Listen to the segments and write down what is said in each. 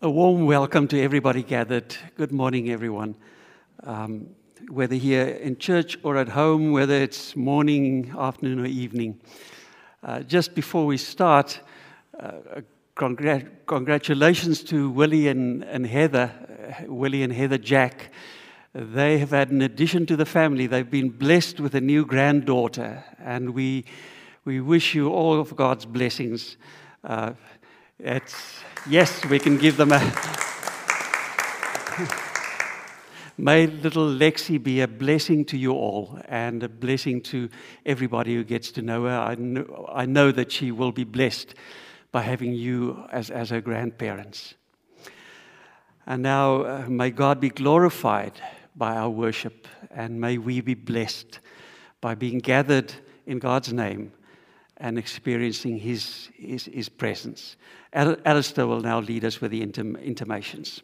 A warm welcome to everybody gathered. Good morning, everyone. Whether here in church or at home, whether it's morning, afternoon, or evening. Just before we start, congratulations to Willie and Heather Jack. They have had an addition to the family. They've been blessed with a new granddaughter, and we wish you all of God's blessings. Yes, we can give them a... May little Lexi be a blessing to you all and a blessing to everybody who gets to know her. I know that she will be blessed by having you as her grandparents. And now, may God be glorified by our worship, and may we be blessed by being gathered in God's name and experiencing His presence. Alistair will now lead us with the intimations.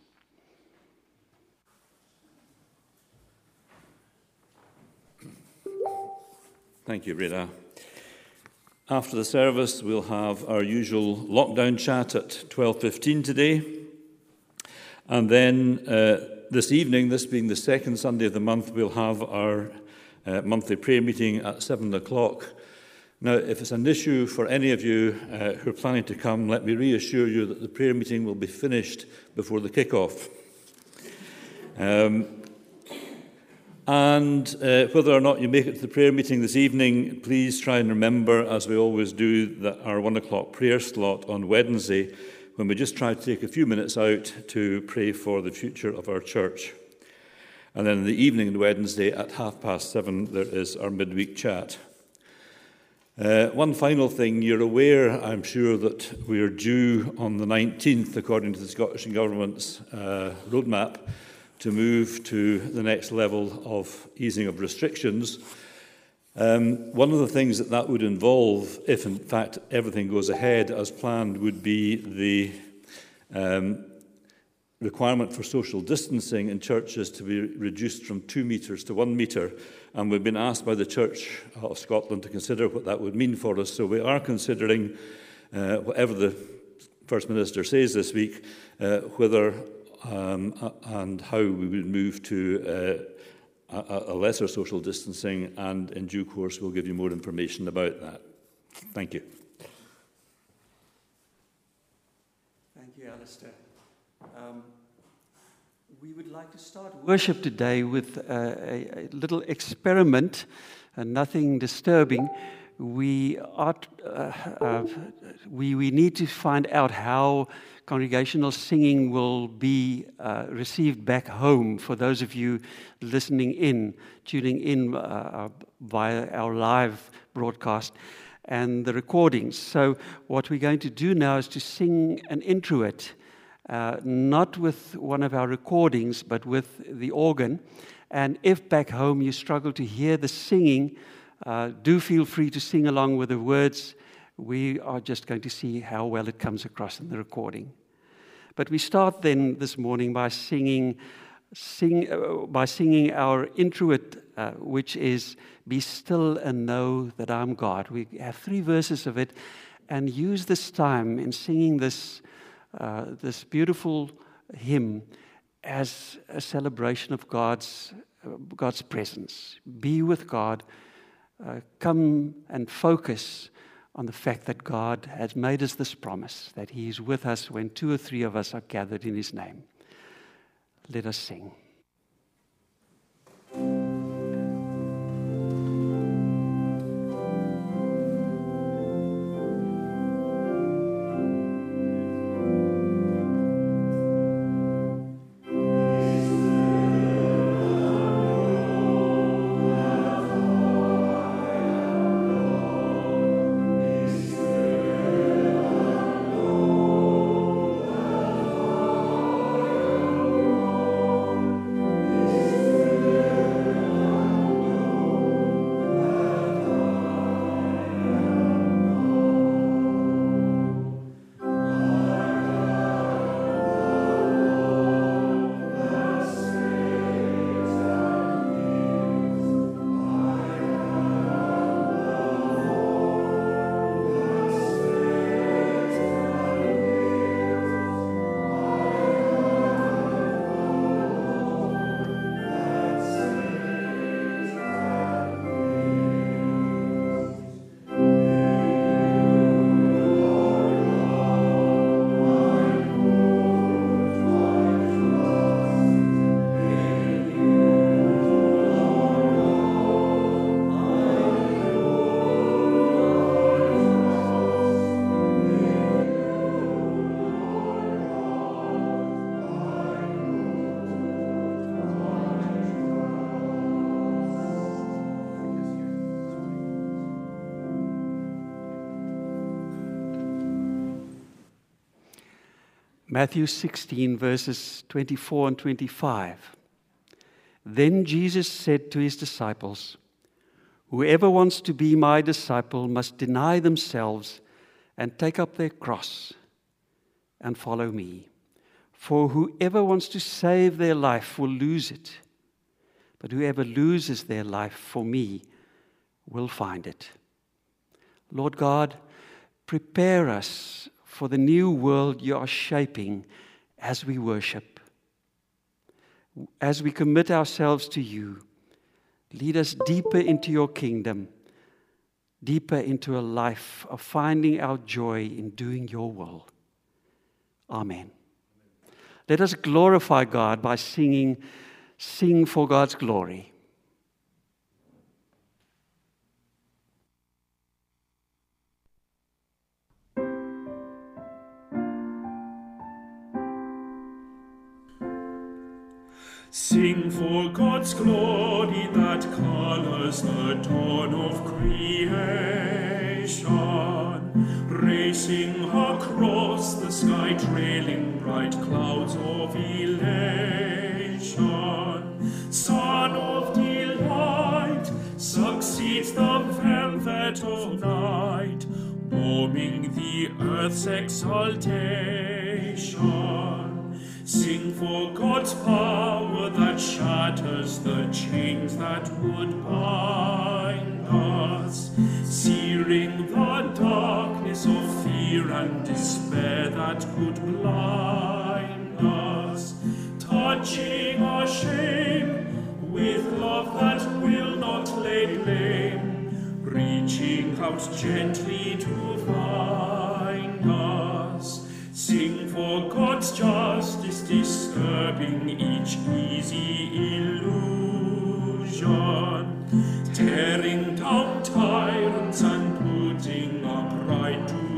Thank you, Rita. After the service, we'll have our usual lockdown chat at 12:15 today. And then this evening, this being the second Sunday of the month, we'll have our monthly prayer meeting at 7 o'clock. Now, if it's an issue for any of you who are planning to come, let me reassure you that the prayer meeting will be finished before the kick-off. And whether or not you make it to the prayer meeting this evening, please try and remember, as we always do, that our 1 o'clock prayer slot on Wednesday, when we just try to take a few minutes out to pray for the future of our church. And then in the evening on Wednesday at 7:30, there is our midweek chat. One final thing, you're aware, I'm sure, that we are due on the 19th, according to the Scottish Government's roadmap, to move to the next level of easing of restrictions. One of the things that would involve, if in fact everything goes ahead as planned, would be the requirement for social distancing in churches to be reduced from 2 metres to 1 metre. And we've been asked by the Church of Scotland to consider what that would mean for us. So we are considering, whatever the First Minister says this week, whether and how we would move to a lesser social distancing, and in due course we'll give you more information about that. Thank you. Thank you, Alistair. We would like to start worship today with a little experiment, and nothing disturbing. We need to find out how congregational singing will be received back home for those of you tuning in via our live broadcast and the recordings. So what we're going to do now is to sing an introit, not with one of our recordings, but with the organ. And if back home you struggle to hear the singing, do feel free to sing along with the words. We are just going to see how well it comes across in the recording. But we start then this morning by singing our introit, which is "Be still and know that I'm God." We have 3 verses of it, and use this time in singing this beautiful hymn as a celebration of God's presence. Be with God. Come and focus on the fact that God has made us this promise, that He is with us when 2 or 3 of us are gathered in His name. Let us sing. Matthew 16, verses 24 and 25. Then Jesus said to his disciples, "Whoever wants to be my disciple must deny themselves and take up their cross and follow me. For whoever wants to save their life will lose it, but whoever loses their life for me will find it." Lord God, prepare us for the new world you are shaping as we worship. As we commit ourselves to you, lead us deeper into your kingdom, deeper into a life of finding our joy in doing your will. Amen. Let us glorify God by singing, "Sing for God's Glory." Sing for God's glory that colors the dawn of creation, racing across the sky, trailing bright clouds of elation. Sun of delight succeeds the velvet of night, warming the earth's exaltation. Sing for God's power that shatters the chains that would bind us, searing the darkness of fear and despair that could blind us, touching our shame with love that will not lay blame, reaching out gently to find us. Sing for God's justice, disturbing each easy illusion, tearing down tyrants and putting upright to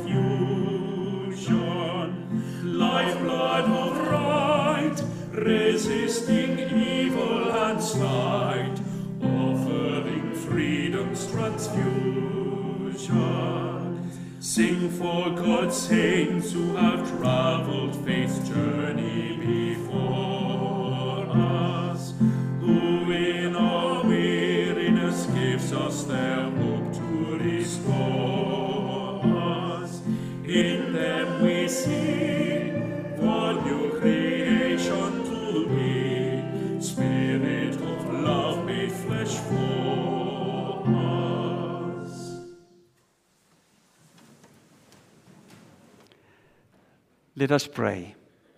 confusion. Lifeblood of right, resisting evil and slight, offering freedom's transfusion. Sing for God's saints who have traveled faith's journey before us, who in our weariness gives us their hope to restore us. In them we see the new creation to be, Spirit of love made flesh for us. Let us pray.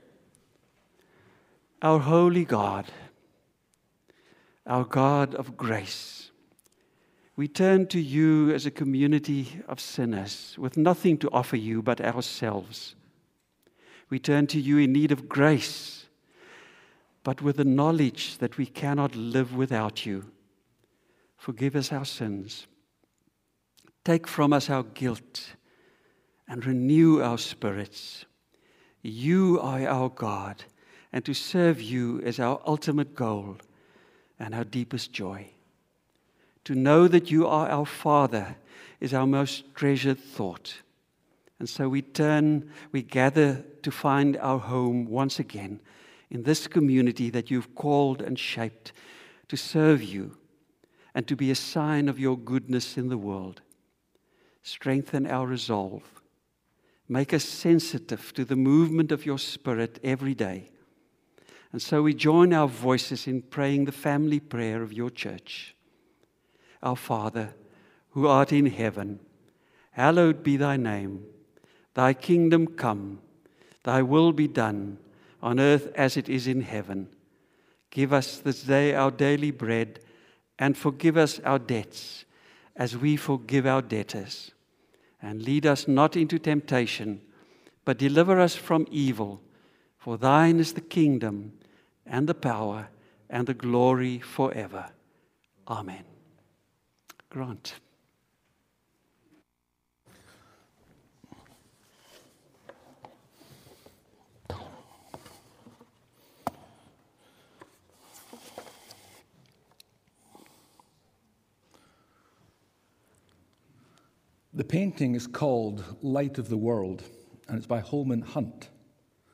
Our holy God, our God of grace, we turn to you as a community of sinners with nothing to offer you but ourselves. We turn to you in need of grace, but with the knowledge that we cannot live without you. Forgive us our sins. Take from us our guilt and renew our spirits. You are our God, and to serve you is our ultimate goal and our deepest joy. To know that you are our Father is our most treasured thought. And so we gather to find our home once again in this community that you've called and shaped to serve you and to be a sign of your goodness in the world. Strengthen our resolve. Make us sensitive to the movement of your Spirit every day. And so we join our voices in praying the family prayer of your church. Our Father, who art in heaven, hallowed be thy name. Thy kingdom come, thy will be done, on earth as it is in heaven. Give us this day our daily bread, and forgive us our debts, as we forgive our debtors. And lead us not into temptation, but deliver us from evil. For thine is the kingdom, and the power, and the glory forever. Amen. Grant. The painting is called Light of the World, and it's by Holman Hunt.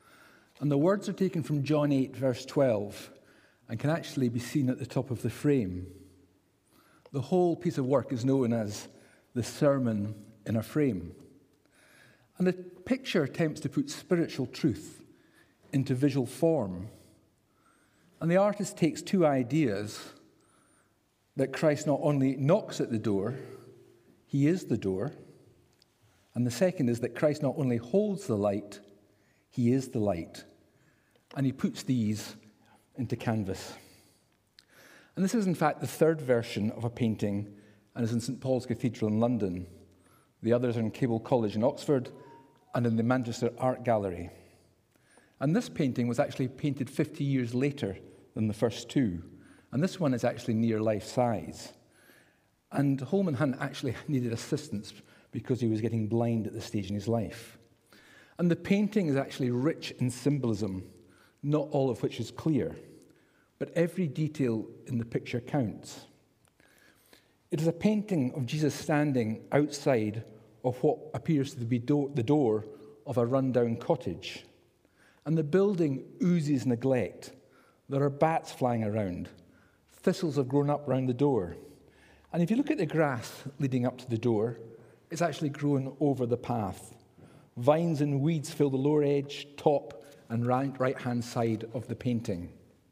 And the words are taken from John 8, verse 12, and can actually be seen at the top of the frame. The whole piece of work is known as the Sermon in a Frame. And the picture attempts to put spiritual truth into visual form. And the artist takes two ideas: that Christ not only knocks at the door, he is the door. And the second is that Christ not only holds the light, he is the light. And he puts these into canvas. And this is, in fact, the third version of a painting, and is in St. Paul's Cathedral in London. The others are in Cable College in Oxford and in the Manchester Art Gallery. And this painting was actually painted 50 years later than the first two. And this one is actually near life size. And Holman Hunt actually needed assistance because he was getting blind at this stage in his life. And the painting is actually rich in symbolism, not all of which is clear, but every detail in the picture counts. It is a painting of Jesus standing outside of what appears to be the door of a rundown cottage. And the building oozes neglect. There are bats flying around. Thistles have grown up round the door. And if you look at the grass leading up to the door, it's actually grown over the path. Vines and weeds fill the lower edge, top, and right-hand side of the painting.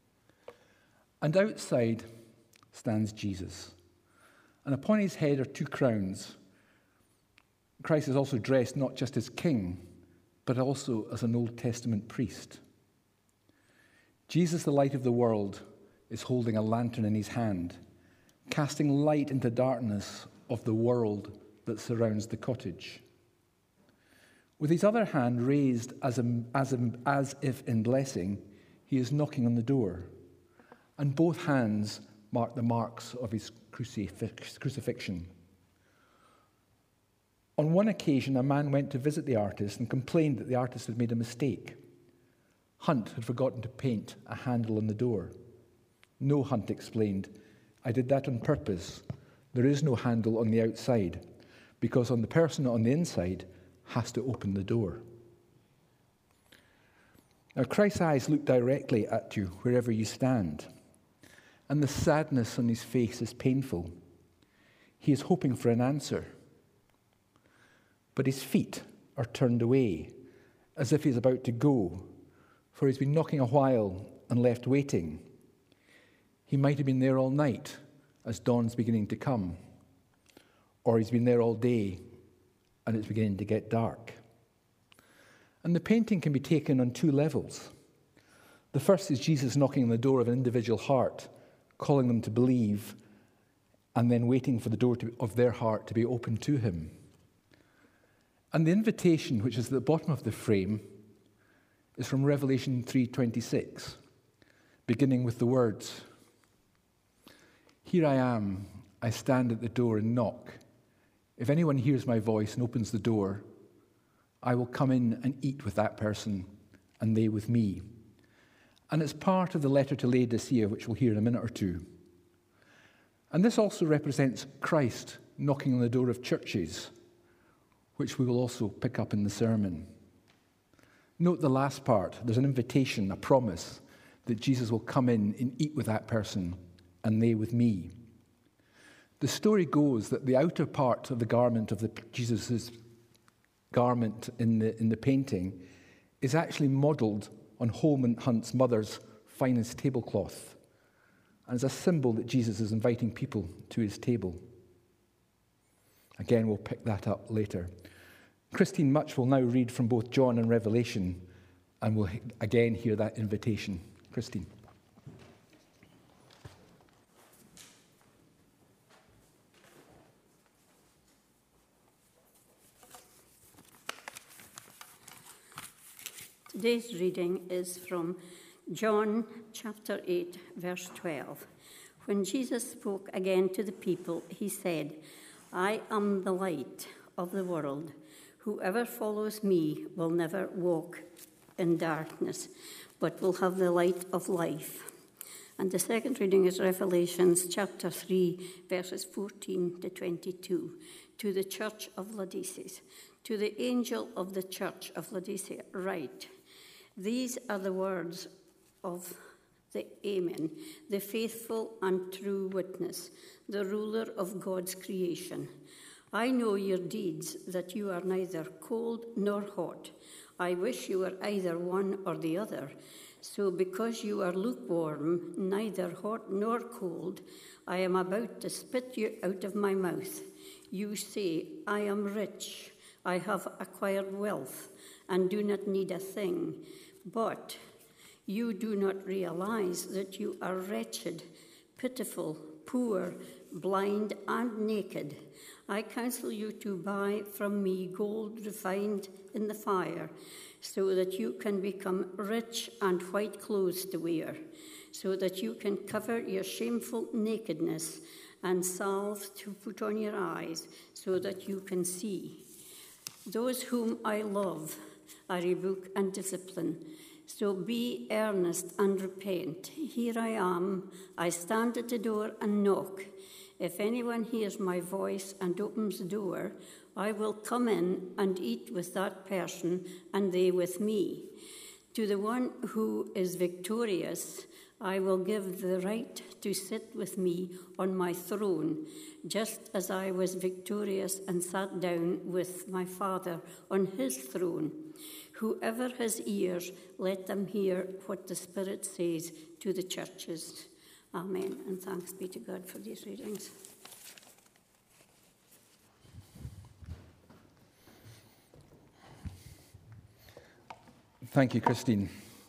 And outside stands Jesus. And upon his head are two crowns. Christ is also dressed not just as king, but also as an Old Testament priest. Jesus, the light of the world, is holding a lantern in his hand, casting light into darkness of the world that surrounds the cottage. With his other hand raised as if in blessing, he is knocking on the door, and both hands mark the marks of his crucifixion. On one occasion, a man went to visit the artist and complained that the artist had made a mistake. Hunt had forgotten to paint a handle on the door. No, Hunt explained, I did that on purpose. There is no handle on the outside, because the person on the inside has to open the door. Now, Christ's eyes look directly at you wherever you stand, and the sadness on his face is painful. He is hoping for an answer, but his feet are turned away, as if he's about to go, for he's been knocking a while and left waiting. He might have been there all night as dawn's beginning to come, or he's been there all day and it's beginning to get dark. And the painting can be taken on two levels. The first is Jesus knocking on the door of an individual heart, calling them to believe, and then waiting for the door of their heart to be opened to him. And the invitation, which is at the bottom of the frame, is from Revelation 3:26, beginning with the words, "Here I am, I stand at the door and knock. If anyone hears my voice and opens the door, I will come in and eat with that person, and they with me." And it's part of the letter to Laodicea, which we'll hear in a minute or two. And this also represents Christ knocking on the door of churches, which we will also pick up in the sermon. Note the last part. There's an invitation, a promise, that Jesus will come in and eat with that person, and they with me. The story goes that the outer part of the garment of Jesus' garment in the painting is actually modelled on Holman Hunt's mother's finest tablecloth, and is a symbol that Jesus is inviting people to his table. Again, we'll pick that up later. Christine Much will now read from both John and Revelation, and we'll again hear that invitation. Christine. Today's reading is from John chapter 8, verse 12. When Jesus spoke again to the people, he said, "I am the light of the world. Whoever follows me will never walk in darkness, but will have the light of life." And the second reading is Revelation chapter 3, verses 14 to 22. To the church of Laodicea, to the angel of the church of Laodicea, write, These are the words of the Amen, the faithful and true witness, the ruler of God's creation. I know your deeds, that you are neither cold nor hot. I wish you were either one or the other. So because you are lukewarm, neither hot nor cold, I am about to spit you out of my mouth. You say, I am rich, I have acquired wealth, and do not need a thing. But you do not realize that you are wretched, pitiful, poor, blind, and naked. I counsel you to buy from me gold refined in the fire, so that you can become rich, and white clothes to wear, so that you can cover your shameful nakedness, and salve to put on your eyes, so that you can see. Those whom I love, I rebuke and discipline. So be earnest and repent. Here I am. I stand at the door and knock. If anyone hears my voice and opens the door, I will come in and eat with that person, and they with me. To the one who is victorious, I will give the right to sit with me on my throne, just as I was victorious and sat down with my Father on his throne. Whoever has ears, let them hear what the Spirit says to the churches. Amen, and thanks be to God for these readings. Thank you, Christine.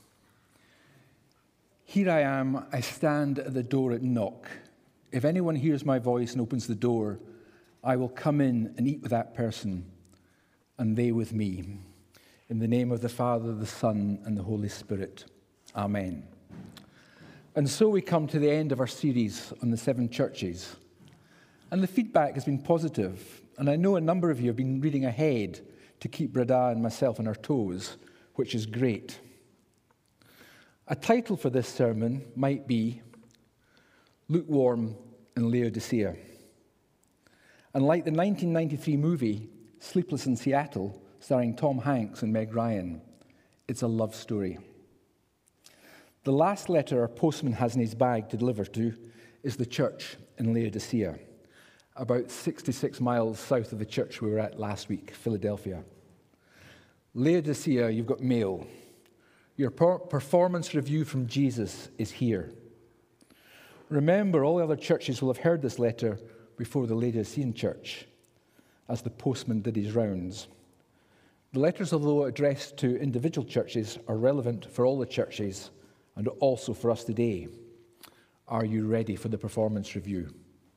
Here I am, I stand at the door and knock. If anyone hears my voice and opens the door, I will come in and eat with that person, and they with me. In the name of the Father, the Son, and the Holy Spirit. Amen. And so we come to the end of our series on the 7 churches. And the feedback has been positive. And I know a number of you have been reading ahead to keep Brada and myself on our toes, which is great. A title for this sermon might be Lukewarm in Laodicea. And like the 1993 movie Sleepless in Seattle, starring Tom Hanks and Meg Ryan, it's a love story. The last letter our postman has in his bag to deliver to is the church in Laodicea, about 66 miles south of the church we were at last week, Philadelphia. Laodicea, you've got mail. Your performance review from Jesus is here. Remember, all the other churches will have heard this letter before the Laodicean church, as the postman did his rounds. The letters, although addressed to individual churches, are relevant for all the churches and also for us today. Are you ready for the performance review?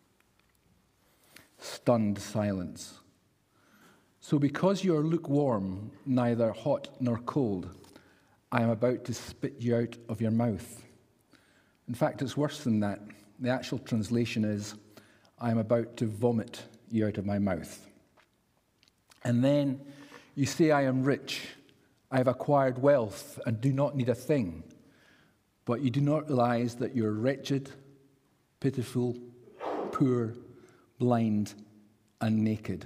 Stunned silence. So because you are lukewarm, neither hot nor cold, I am about to spit you out of your mouth. In fact, it's worse than that. The actual translation is, I am about to vomit you out of my mouth. And then you say, I am rich, I have acquired wealth and do not need a thing. But you do not realize that you're wretched, pitiful, poor, blind, and naked.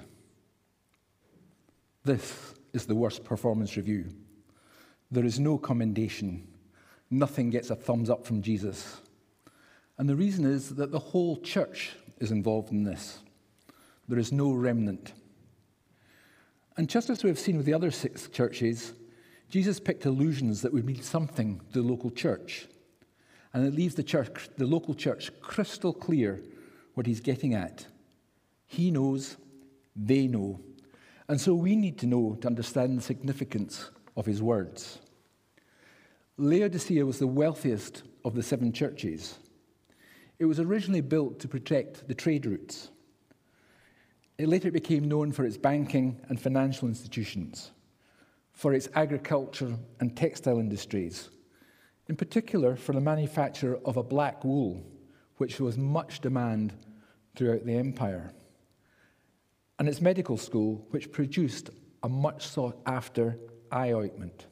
This is the worst performance review. There is no commendation. Nothing gets a thumbs up from Jesus. And the reason is that the whole church is involved in this. There is no remnant. And just as we have seen with the other 6 churches, Jesus picked allusions that would mean something to the local church. And it leaves the local church crystal clear what he's getting at. He knows, they know. And so we need to know to understand the significance of his words. Laodicea was the wealthiest of the 7 churches. It was originally built to protect the trade routes. It later became known for its banking and financial institutions, for its agriculture and textile industries, in particular for the manufacture of a black wool, which was much demand throughout the empire, and its medical school, which produced a much sought-after eye ointment.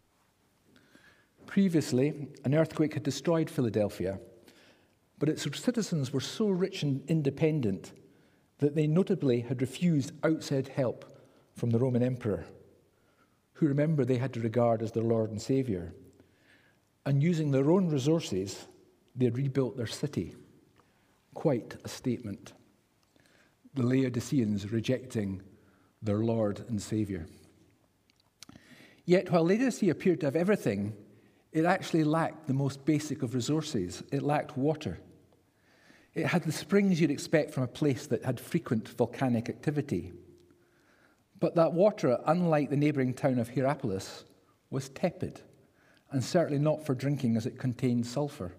Previously, an earthquake had destroyed Philadelphia, but its citizens were so rich and independent that they notably had refused outside help from the Roman emperor. who remember they had to regard as their Lord and Saviour. And using their own resources, they rebuilt their city. Quite a statement. The Laodiceans rejecting their Lord and Saviour. Yet while Laodicea appeared to have everything, it actually lacked the most basic of resources. It lacked water. It had the springs you'd expect from a place that had frequent volcanic activity. But that water, unlike the neighbouring town of Hierapolis, was tepid, and certainly not for drinking as it contained sulphur.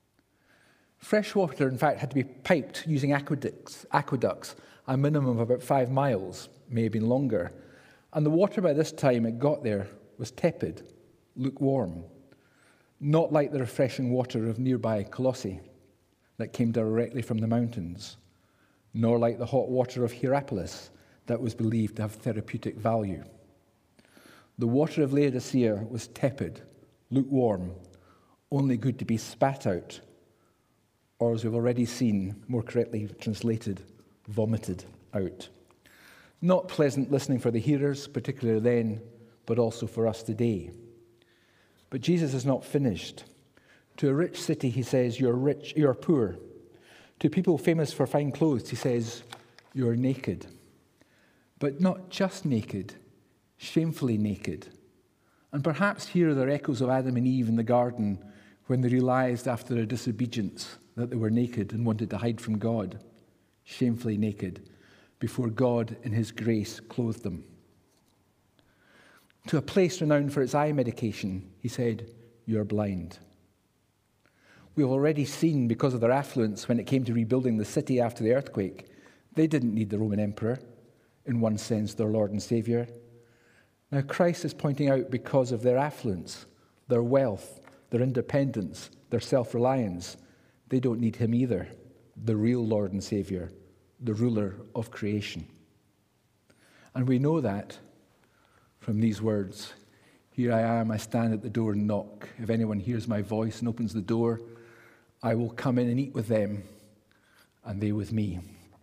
Fresh water, in fact, had to be piped using aqueducts, a minimum of about 5 miles, may have been longer. And the water by this time it got there was tepid, lukewarm, not like the refreshing water of nearby Colossae that came directly from the mountains, nor like the hot water of Hierapolis that was believed to have therapeutic value. The water of Laodicea was tepid, lukewarm, only good to be spat out, or as we've already seen, more correctly translated, vomited out. Not pleasant listening for the hearers, particularly then, but also for us today. But Jesus is not finished. To a rich city, he says, "You're rich, you're poor." To people famous for fine clothes, he says, "You're naked." But not just naked, shamefully naked. And perhaps here are the echoes of Adam and Eve in the garden when they realized after their disobedience that they were naked and wanted to hide from God. Shamefully naked, before God in his grace clothed them. To a place renowned for its eye medication, he said, "You're blind." We've already seen, because of their affluence when it came to rebuilding the city after the earthquake, they didn't need the Roman emperor, in one sense their Lord and Saviour. Now Christ is pointing out, because of their affluence, their wealth, their independence, their self-reliance, they don't need him either, the real Lord and Saviour, the ruler of creation. And we know that from these words, "Here I am, I stand at the door and knock. If anyone hears my voice and opens the door, I will come in and eat with them, and they with me."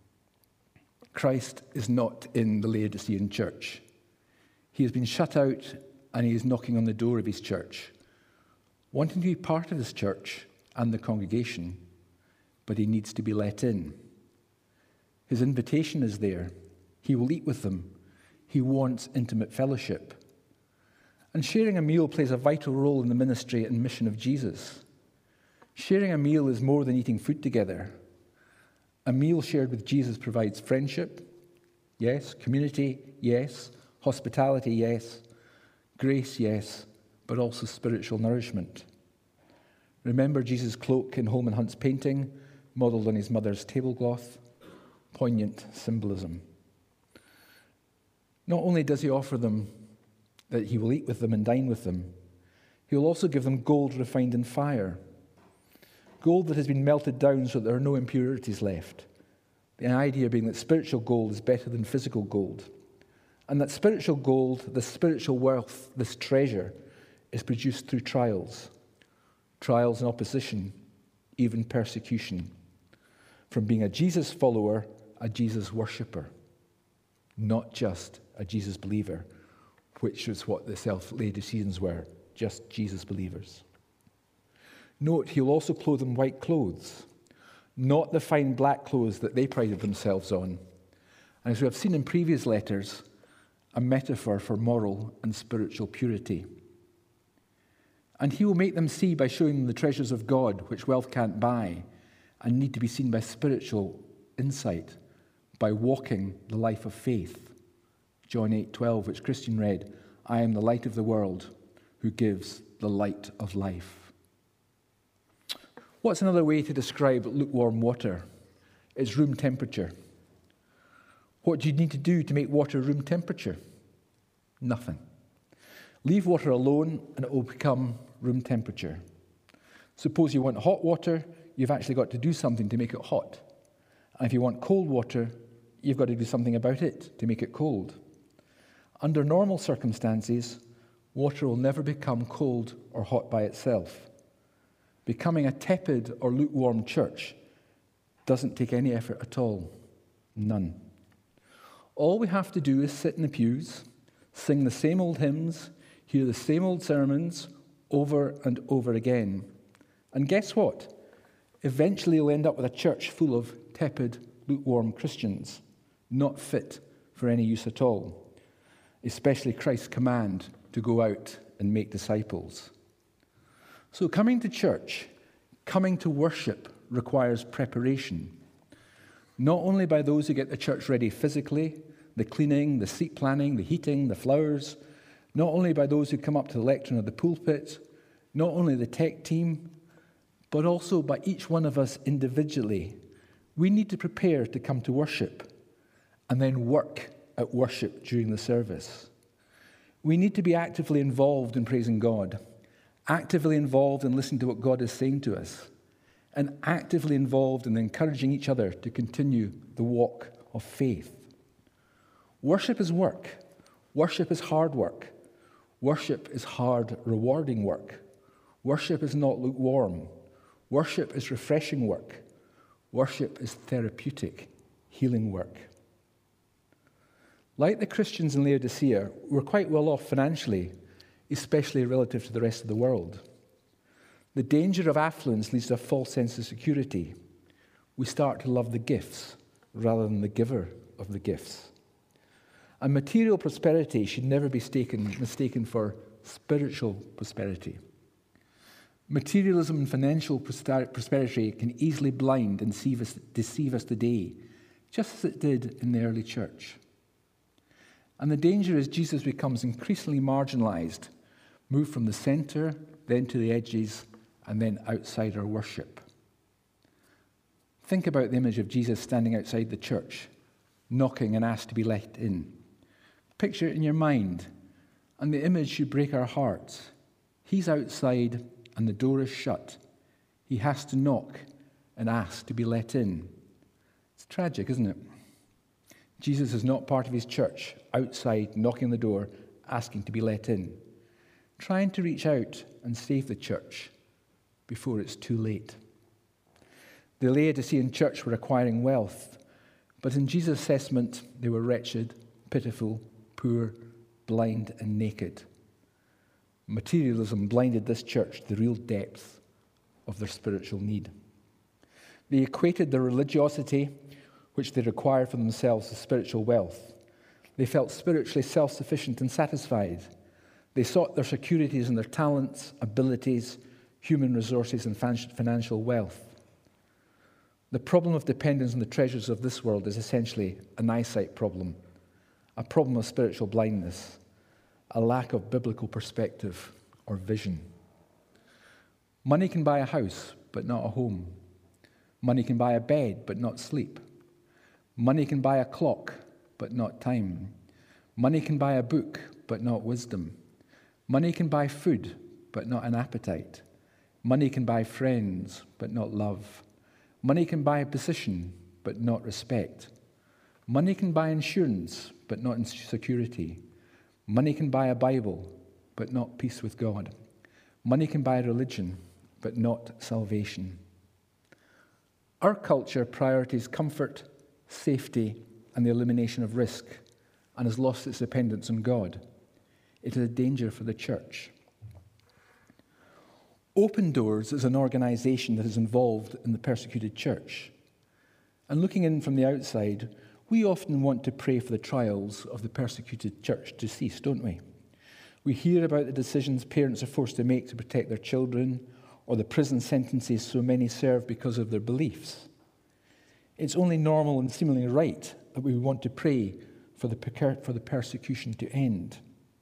Christ is not in the Laodicean church. He has been shut out, and he is knocking on the door of his church, wanting to be part of his church and the congregation, but he needs to be let in. His invitation is there. He will eat with them. He wants intimate fellowship. And sharing a meal plays a vital role in the ministry and mission of Jesus. Sharing a meal is more than eating food together. A meal shared with Jesus provides friendship, yes, community, yes, hospitality, yes, grace, yes, but also spiritual nourishment. Remember Jesus' cloak in Holman Hunt's painting, modelled on his mother's tablecloth? Poignant symbolism. Not only does he offer them that he will eat with them and dine with them, he will also give them gold refined in fire. Gold that has been melted down so that there are no impurities left. The idea being that spiritual gold is better than physical gold. And that spiritual gold, the spiritual wealth, this treasure, is produced through trials. Trials and opposition, even persecution. From being a Jesus follower, a Jesus worshipper. Not just a Jesus believer, which is what the Laodiceans were, just Jesus believers. Note, he'll also clothe them white clothes, not the fine black clothes that they prided themselves on. And as we have seen in previous letters, a metaphor for moral and spiritual purity. And he will make them see by showing them the treasures of God, which wealth can't buy, and need to be seen by spiritual insight, by walking the life of faith. John 8:12, which Christian read, "I am the light of the world, who gives the light of life." What's another way to describe lukewarm water? It's room temperature. What do you need to do to make water room temperature? Nothing. Leave water alone and it will become room temperature. Suppose you want hot water, you've actually got to do something to make it hot. And if you want cold water, you've got to do something about it to make it cold. Under normal circumstances, water will never become cold or hot by itself. Becoming a tepid or lukewarm church doesn't take any effort at all. None. All we have to do is sit in the pews, sing the same old hymns, hear the same old sermons over and over again. And guess what? Eventually you'll end up with a church full of tepid, lukewarm Christians, not fit for any use at all, especially Christ's command to go out and make disciples. So coming to church, coming to worship requires preparation, not only by those who get the church ready physically, the cleaning, the seat planning, the heating, the flowers, not only by those who come up to the lectern or the pulpit, not only the tech team, but also by each one of us individually. We need to prepare to come to worship and then work at worship during the service. We need to be actively involved in praising God, actively involved in listening to what God is saying to us, and actively involved in encouraging each other to continue the walk of faith. Worship is work. Worship is hard work. Worship is hard, rewarding work. Worship is not lukewarm. Worship is refreshing work. Worship is therapeutic, healing work. Like the Christians in Laodicea, we're quite well off financially, especially relative to the rest of the world. The danger of affluence leads to a false sense of security. We start to love the gifts rather than the giver of the gifts. And material prosperity should never be mistaken for spiritual prosperity. Materialism and financial prosperity can easily blind and deceive us today, just as it did in the early church. And the danger is Jesus becomes increasingly marginalized, moved from the center, then to the edges, and then outside our worship. Think about the image of Jesus standing outside the church, knocking and asked to be let in. Picture it in your mind, and the image should break our hearts. He's outside and the door is shut. He has to knock and ask to be let in. It's tragic, isn't it? Jesus is not part of his church, outside, knocking on the door, asking to be let in, trying to reach out and save the church before it's too late. The Laodicean church were acquiring wealth, but in Jesus' assessment, they were wretched, pitiful, poor, blind, and naked. Materialism blinded this church to the real depth of their spiritual need. They equated their religiosity, which they required for themselves, with spiritual wealth. They felt spiritually self-sufficient and satisfied. They sought their securities in their talents, abilities, human resources, and financial wealth. The problem of dependence on the treasures of this world is essentially an eyesight problem, a problem of spiritual blindness, a lack of biblical perspective or vision. Money can buy a house, but not a home. Money can buy a bed, but not sleep. Money can buy a clock, but not time. Money can buy a book, but not wisdom. Money can buy food, but not an appetite. Money can buy friends, but not love. Money can buy a position, but not respect. Money can buy insurance, but not security. Money can buy a Bible, but not peace with God. Money can buy religion, but not salvation. Our culture prioritizes comfort, safety, and the elimination of risk, and has lost its dependence on God. It is a danger for the church. Open Doors is an organization that is involved in the persecuted church. And looking in from the outside, we often want to pray for the trials of the persecuted church to cease, don't we? We hear about the decisions parents are forced to make to protect their children, or the prison sentences so many serve because of their beliefs. It's only normal and seemingly right that we want to pray for the persecution to end.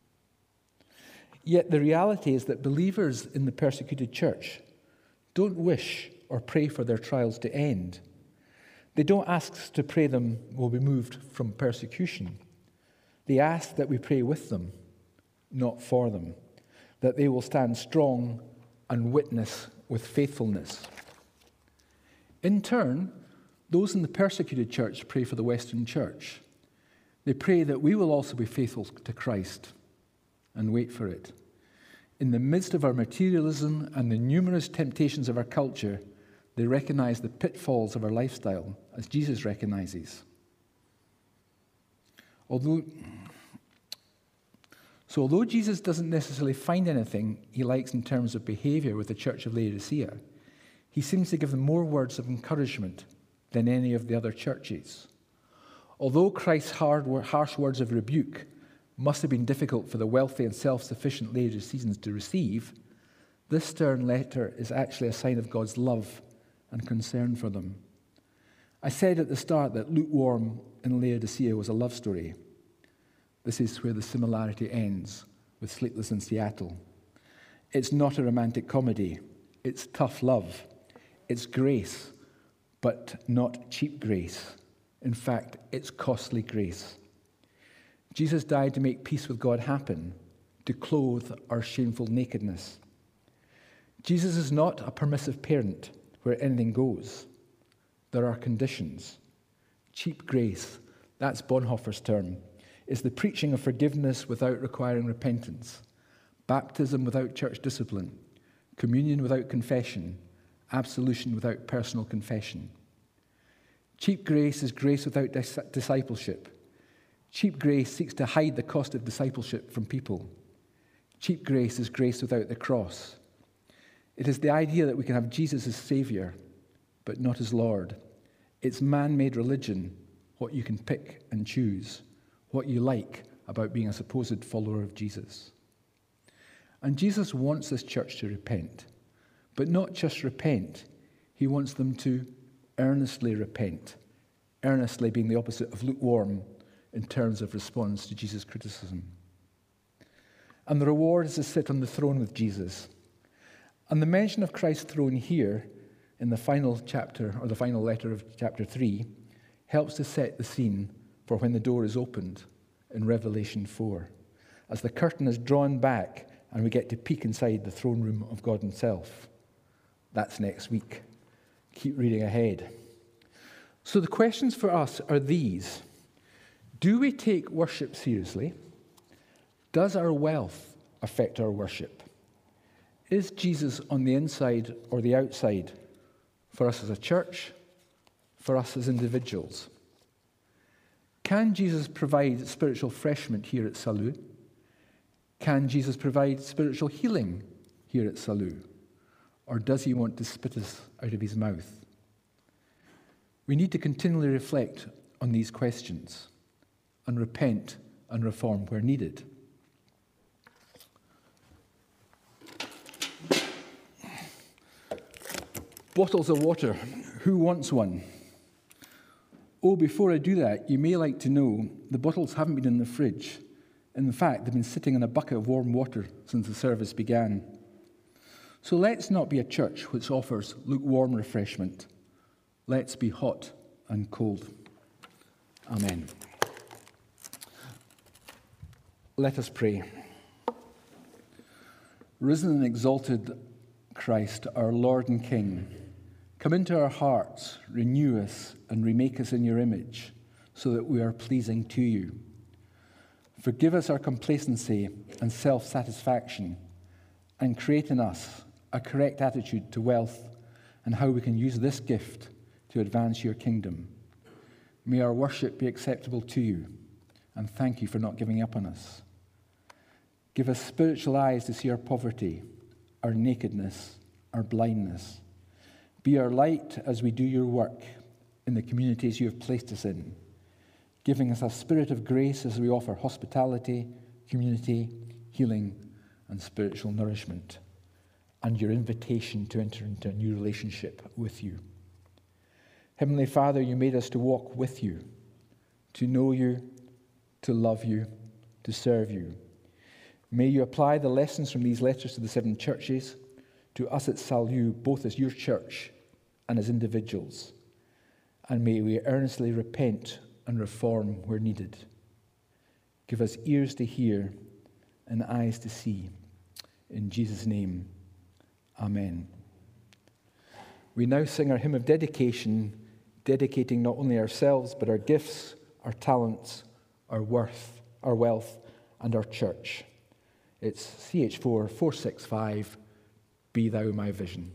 Yet the reality is that believers in the persecuted church don't wish or pray for their trials to end. They don't ask us to pray them will be moved from persecution. They ask that we pray with them, not for them, that they will stand strong and witness with faithfulness. In turn, those in the persecuted church pray for the Western church. They pray that we will also be faithful to Christ and wait for it. In the midst of our materialism and the numerous temptations of our culture, they recognize the pitfalls of our lifestyle, as Jesus recognizes. Although So although Jesus doesn't necessarily find anything he likes in terms of behavior with the church of Laodicea, he seems to give them more words of encouragement than any of the other churches. Although Christ's harsh words of rebuke must have been difficult for the wealthy and self-sufficient Laodiceans to receive, this stern letter is actually a sign of God's love and concern for them. I said at the start that Lukewarm in Laodicea was a love story. This is where the similarity ends with Sleepless in Seattle. It's not a romantic comedy. It's tough love. It's grace, but not cheap grace. In fact, it's costly grace. Jesus died to make peace with God happen, to clothe our shameful nakedness. Jesus is not a permissive parent where anything goes. There are conditions. Cheap grace, that's Bonhoeffer's term, is the preaching of forgiveness without requiring repentance, baptism without church discipline, communion without confession, absolution without personal confession. Cheap grace is grace without discipleship. Cheap grace seeks to hide the cost of discipleship from people. Cheap grace is grace without the cross. It is the idea that we can have Jesus as Savior, but not as Lord. It's man-made religion, what you can pick and choose, what you like about being a supposed follower of Jesus. And Jesus wants this church to repent, but not just repent. He wants them to earnestly repent, earnestly being the opposite of lukewarm in terms of response to Jesus' criticism. And the reward is to sit on the throne with Jesus. And the mention of Christ's throne here in the final chapter, or the final letter of chapter 3, helps to set the scene for when the door is opened in Revelation 4, as the curtain is drawn back and we get to peek inside the throne room of God himself. That's next week. Keep reading ahead. So the questions for us are these. Do we take worship seriously? Does our wealth affect our worship? Is Jesus on the inside or the outside for us as a church, for us as individuals? Can Jesus provide spiritual refreshment here at Salut? Can Jesus provide spiritual healing here at Salut? Or does he want to spit us out of his mouth? We need to continually reflect on these questions and repent and reform where needed. Bottles of water. Who wants one? Oh, before I do that, you may like to know the bottles haven't been in the fridge. In fact, they've been sitting in a bucket of warm water since the service began. So let's not be a church which offers lukewarm refreshment. Let's be hot and cold. Amen. Let us pray. Risen and exalted Christ, our Lord and King, come into our hearts, renew us, and remake us in your image, so that we are pleasing to you. Forgive us our complacency and self-satisfaction, and create in us a correct attitude to wealth and how we can use this gift to advance your kingdom. May our worship be acceptable to you, and thank you for not giving up on us. Give us spiritual eyes to see our poverty, our nakedness, our blindness. Be our light as we do your work in the communities you have placed us in, giving us a spirit of grace as we offer hospitality, community, healing, and spiritual nourishment, and your invitation to enter into a new relationship with you. Heavenly Father, you made us to walk with you, to know you, to love you, to serve you. May you apply the lessons from these letters to the 7 churches, to us at Salut, both as your church and as individuals. And may we earnestly repent and reform where needed. Give us ears to hear and eyes to see. In Jesus' name, amen. We now sing our hymn of dedication, dedicating not only ourselves, but our gifts, our talents, our wealth, and our church. It's CH4 465, Be Thou My Vision.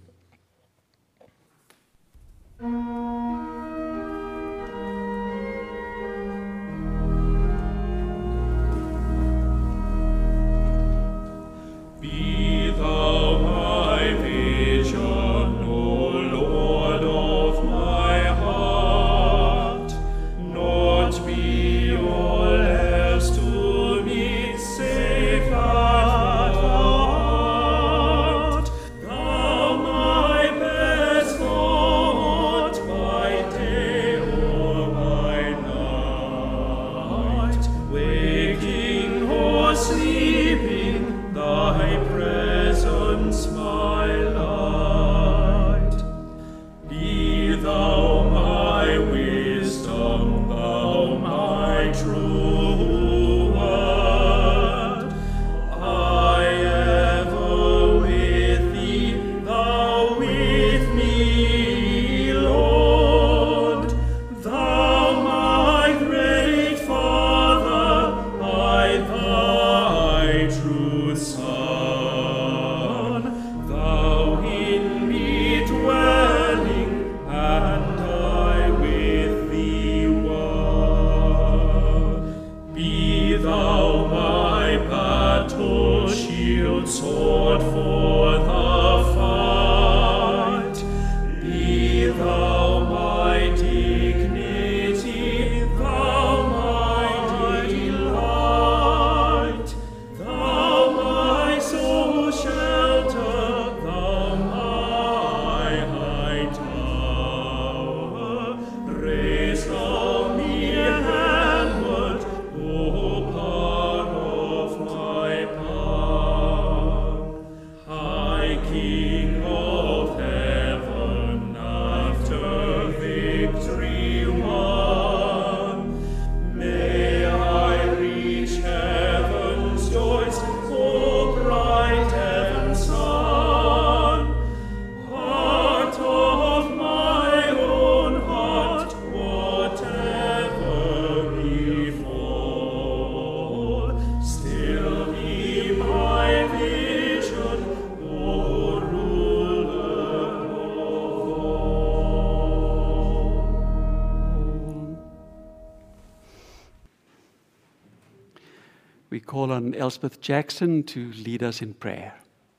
We call on Elspeth Jackson to lead us in prayer.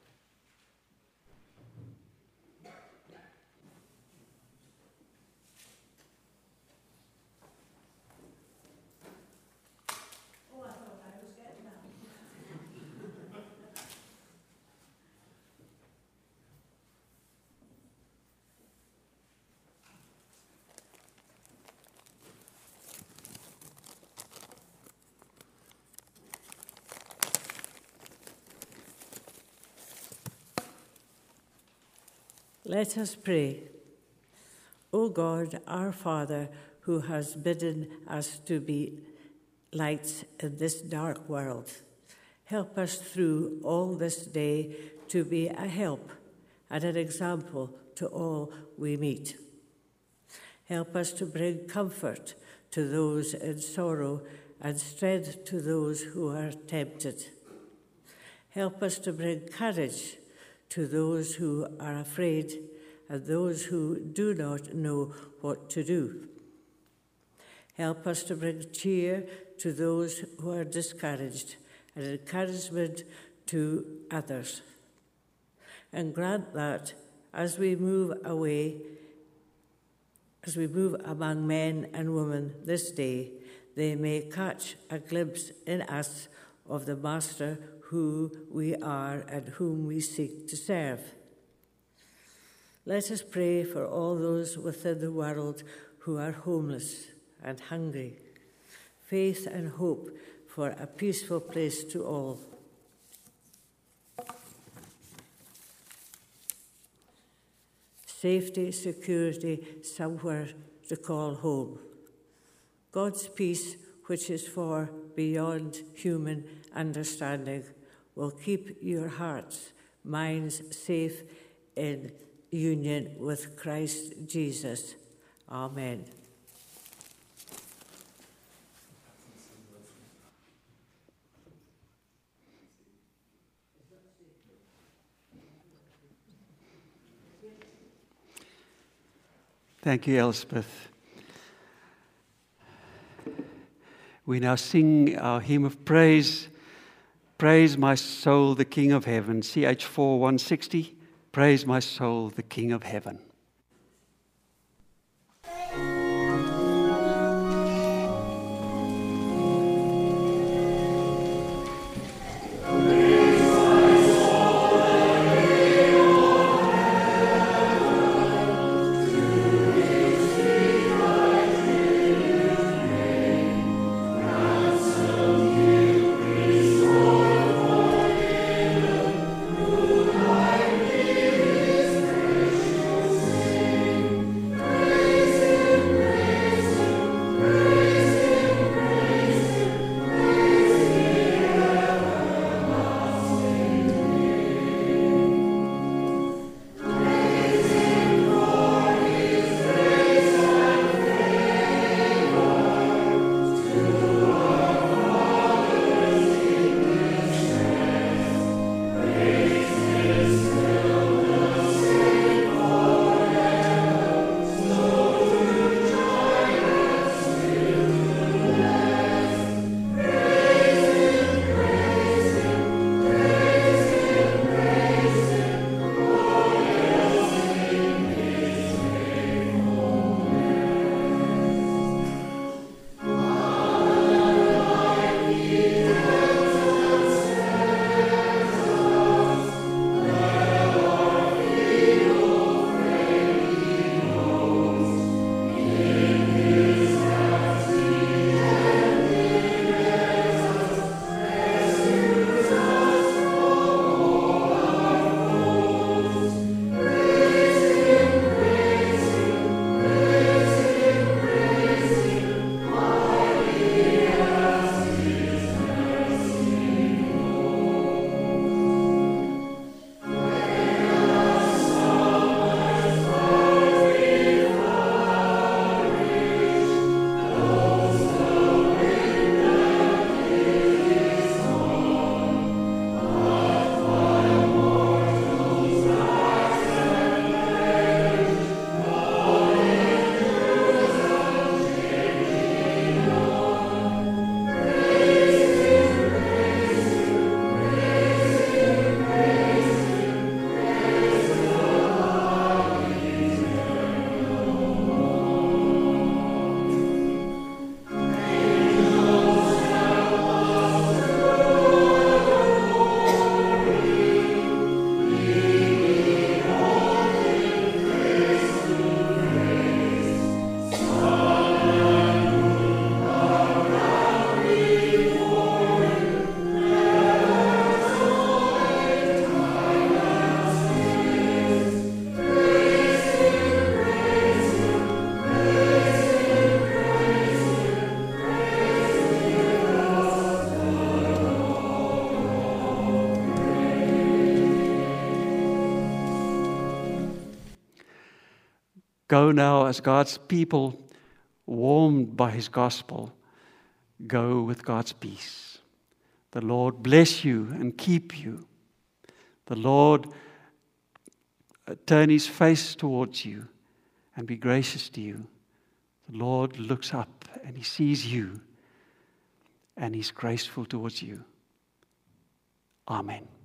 Let us pray. O God, our Father, who has bidden us to be lights in this dark world, help us through all this day to be a help and an example to all we meet. Help us to bring comfort to those in sorrow and strength to those who are tempted. Help us to bring courage to those who are afraid and those who do not know what to do. Help us to bring cheer to those who are discouraged and encouragement to others. And grant that as we move among men and women this day, they may catch a glimpse in us of the Master who we are and whom we seek to serve. Let us pray for all those within the world who are homeless and hungry, faith and hope for a peaceful place to all. Safety, security, somewhere to call home. God's peace, which is far beyond human understanding, will keep your hearts, minds safe in union with Christ Jesus. Amen. Thank you, Elspeth. We now sing our hymn of praise. Praise my soul, the King of heaven. CH4 160. Praise my soul, the King of heaven. Praise go now as God's people, warmed by his gospel. Go with God's peace. The Lord bless you and keep you. The Lord turn his face towards you and be gracious to you. The Lord looks up and he sees you and he's graceful towards you. Amen.